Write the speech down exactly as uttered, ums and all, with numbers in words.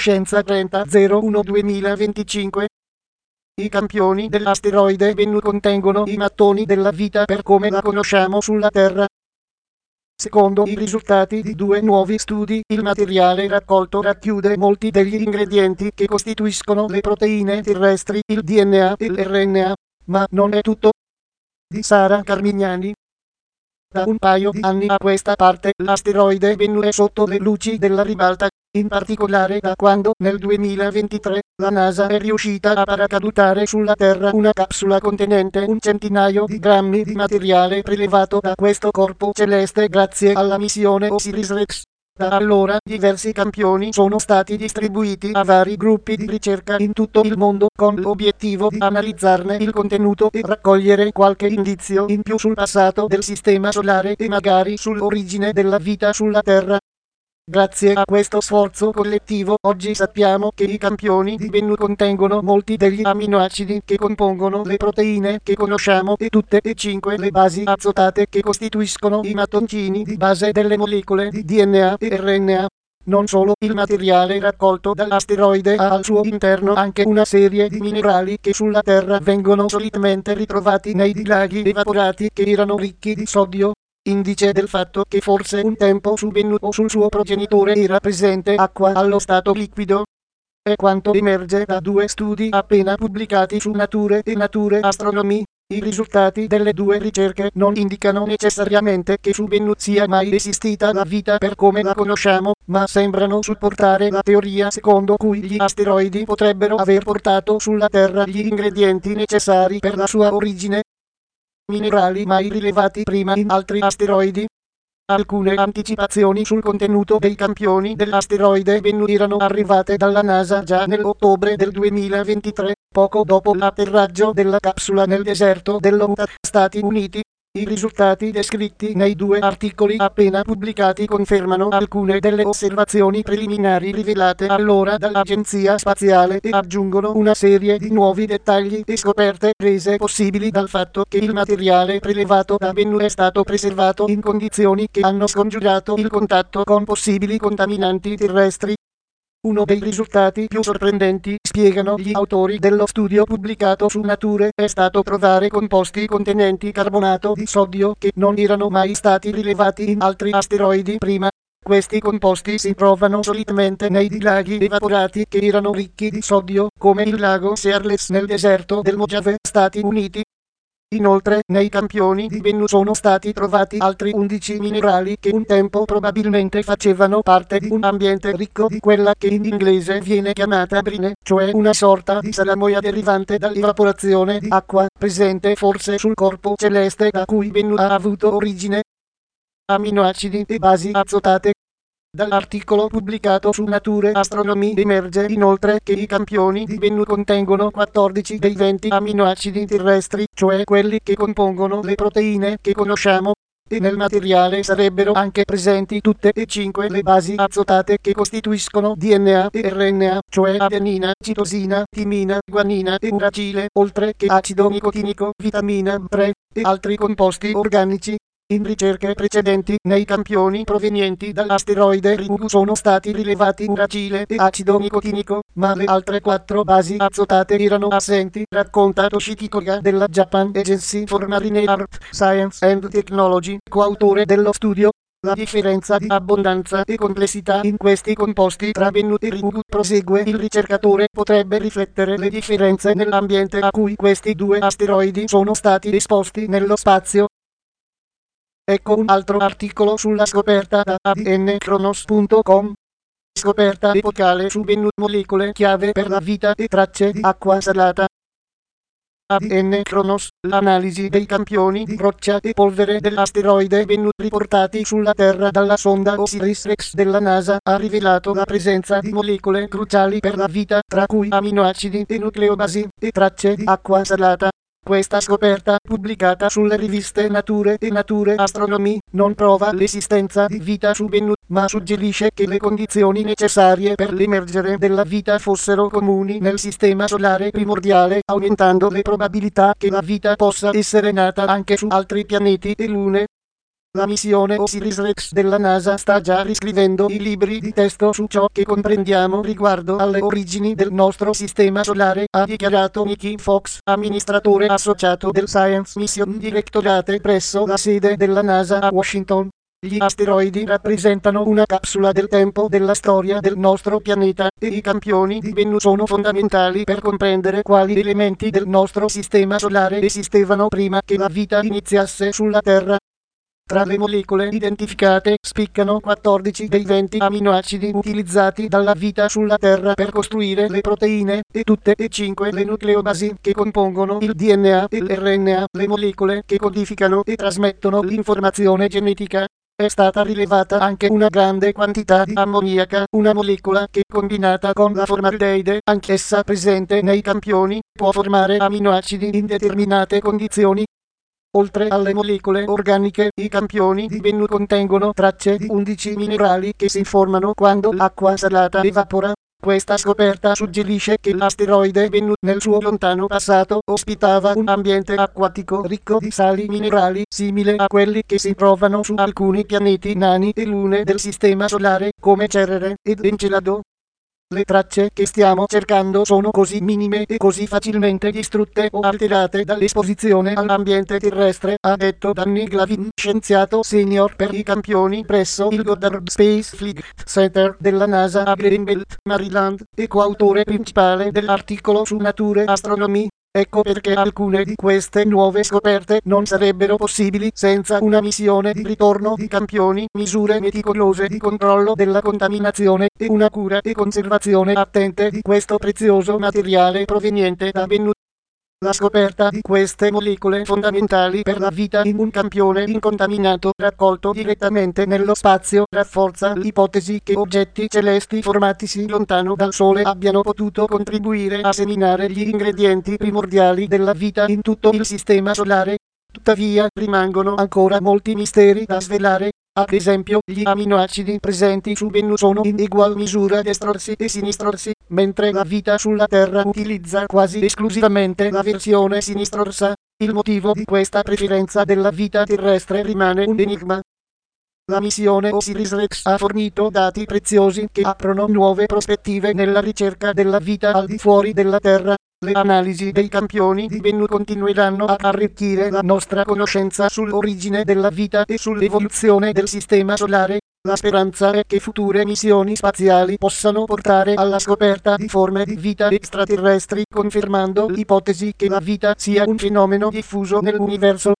Scienza trenta zero uno duemilaventicinque. I campioni dell'asteroide Bennu contengono i mattoni della vita per come la conosciamo sulla Terra. Secondo i risultati di due nuovi studi, il materiale raccolto racchiude molti degli ingredienti che costituiscono le proteine terrestri, il D N A e l'R N A, ma non è tutto. Di Sara Carmignani. Da un paio di anni a questa parte, l'asteroide Bennu è sotto le luci della ribalta, in particolare da quando, nel duemilaventitré, la NASA è riuscita a paracadutare sulla Terra una capsula contenente un centinaio di grammi di materiale prelevato da questo corpo celeste grazie alla missione Osiris-Rex. Da allora, diversi campioni sono stati distribuiti a vari gruppi di ricerca in tutto il mondo, con l'obiettivo di analizzarne il contenuto e raccogliere qualche indizio in più sul passato del Sistema Solare e magari sull'origine della vita sulla Terra. Grazie a questo sforzo collettivo, oggi sappiamo che i campioni di Bennu contengono molti degli aminoacidi che compongono le proteine che conosciamo e tutte e cinque le basi azotate che costituiscono i mattoncini di base delle molecole di D N A e R N A. Non solo, il materiale raccolto dall'asteroide ha al suo interno anche una serie di minerali che sulla Terra vengono solitamente ritrovati nei dilaghi evaporati che erano ricchi di sodio, indice del fatto che forse un tempo su Bennu o sul suo progenitore era presente acqua allo stato liquido. È quanto emerge da due studi appena pubblicati su Nature e Nature Astronomy. I risultati delle due ricerche non indicano necessariamente che su Bennu sia mai esistita la vita per come la conosciamo, ma sembrano supportare la teoria secondo cui gli asteroidi potrebbero aver portato sulla Terra gli ingredienti necessari per la sua origine. Minerali mai rilevati prima in altri asteroidi. Alcune anticipazioni sul contenuto dei campioni dell'asteroide Bennu erano arrivate dalla NASA già nell'ottobre del duemilaventitré, poco dopo l'atterraggio della capsula nel deserto dell'Utah, Stati Uniti. I risultati descritti nei due articoli appena pubblicati confermano alcune delle osservazioni preliminari rivelate allora dall'Agenzia Spaziale e aggiungono una serie di nuovi dettagli e scoperte rese possibili dal fatto che il materiale prelevato da Bennu è stato preservato in condizioni che hanno scongiurato il contatto con possibili contaminanti terrestri. Uno dei risultati più sorprendenti, spiegano gli autori dello studio pubblicato su Nature, è stato trovare composti contenenti carbonato di sodio che non erano mai stati rilevati in altri asteroidi prima. Questi composti si trovano solitamente nei dilaghi evaporati che erano ricchi di sodio, come il lago Searles nel deserto del Mojave, Stati Uniti. Inoltre, nei campioni di Bennu sono stati trovati altri undici minerali che un tempo probabilmente facevano parte di un ambiente ricco di quella che in inglese viene chiamata brine, cioè una sorta di salamoia derivante dall'evaporazione di acqua, presente forse sul corpo celeste da cui Bennu ha avuto origine. Aminoacidi e basi azotate. Dall'articolo pubblicato su Nature Astronomy emerge inoltre che i campioni di Bennu contengono quattordici dei venti aminoacidi terrestri, cioè quelli che compongono le proteine che conosciamo, e nel materiale sarebbero anche presenti tutte e cinque le basi azotate che costituiscono D N A e R N A, cioè adenina, citosina, timina, guanina e uracile, oltre che acido nicotinico, vitamina B tre, e altri composti organici. In ricerche precedenti, nei campioni provenienti dall'asteroide Ryugu sono stati rilevati uracile e acido nicotinico, ma le altre quattro basi azotate erano assenti, racconta Toshiki Koga della Japan Agency for Marine Art, Science and Technology, coautore dello studio. La differenza di abbondanza e complessità in questi composti tra Bennu e Ryugu, prosegue il ricercatore, potrebbe riflettere le differenze nell'ambiente a cui questi due asteroidi sono stati esposti nello spazio. Ecco un altro articolo sulla scoperta da A D N Chronos punto com. Scoperta epocale su Bennu, molecole chiave per la vita e tracce di acqua salata. A D N Chronos, l'analisi dei campioni di roccia e polvere dell'asteroide Bennu riportati sulla Terra dalla sonda Osiris-Rex della NASA ha rivelato la presenza di molecole cruciali per la vita, tra cui aminoacidi e nucleobasi, e tracce di acqua salata. Questa scoperta, pubblicata sulle riviste Nature e Nature Astronomy, non prova l'esistenza di vita su Bennu, ma suggerisce che le condizioni necessarie per l'emergere della vita fossero comuni nel sistema solare primordiale, aumentando le probabilità che la vita possa essere nata anche su altri pianeti e lune. La missione Osiris-Rex della NASA sta già riscrivendo i libri di testo su ciò che comprendiamo riguardo alle origini del nostro sistema solare, ha dichiarato Nicky Fox, amministratore associato del Science Mission Directorate presso la sede della NASA a Washington. Gli asteroidi rappresentano una capsula del tempo della storia del nostro pianeta, e i campioni di Bennu sono fondamentali per comprendere quali elementi del nostro sistema solare esistevano prima che la vita iniziasse sulla Terra. Tra le molecole identificate spiccano quattordici dei venti aminoacidi utilizzati dalla vita sulla Terra per costruire le proteine, e tutte e cinque le nucleobasi che compongono il D N A e l'R N A, le molecole che codificano e trasmettono l'informazione genetica. È stata rilevata anche una grande quantità di ammoniaca, una molecola che, combinata con la formaldeide, anch'essa presente nei campioni, può formare aminoacidi in determinate condizioni. Oltre alle molecole organiche, i campioni di Bennu contengono tracce di undici minerali che si formano quando l'acqua salata evapora. Questa scoperta suggerisce che l'asteroide Bennu nel suo lontano passato ospitava un ambiente acquatico ricco di sali minerali, simile a quelli che si trovano su alcuni pianeti nani e lune del Sistema Solare, come Cerere ed Encelado. Le tracce che stiamo cercando sono così minime e così facilmente distrutte o alterate dall'esposizione all'ambiente terrestre, ha detto Danny Glavin, scienziato senior per i campioni presso il Goddard Space Flight Center della NASA a Greenbelt, Maryland, e coautore principale dell'articolo su Nature Astronomy. Ecco perché alcune di queste nuove scoperte non sarebbero possibili senza una missione di ritorno di campioni, misure meticolose di controllo della contaminazione, e una cura e conservazione attente di questo prezioso materiale proveniente da Bennu. La scoperta di queste molecole fondamentali per la vita in un campione incontaminato raccolto direttamente nello spazio rafforza l'ipotesi che oggetti celesti formatisi lontano dal Sole abbiano potuto contribuire a seminare gli ingredienti primordiali della vita in tutto il Sistema Solare. Tuttavia, rimangono ancora molti misteri da svelare. Ad esempio, gli aminoacidi presenti su Bennu sono in egual misura destrorsi e sinistrorsi, mentre la vita sulla Terra utilizza quasi esclusivamente la versione sinistrorsa. Il motivo di questa preferenza della vita terrestre rimane un enigma. La missione Osiris-Rex ha fornito dati preziosi che aprono nuove prospettive nella ricerca della vita al di fuori della Terra. Le analisi dei campioni di Bennu continueranno ad arricchire la nostra conoscenza sull'origine della vita e sull'evoluzione del Sistema Solare. La speranza è che future missioni spaziali possano portare alla scoperta di forme di vita extraterrestri, confermando l'ipotesi che la vita sia un fenomeno diffuso nell'universo.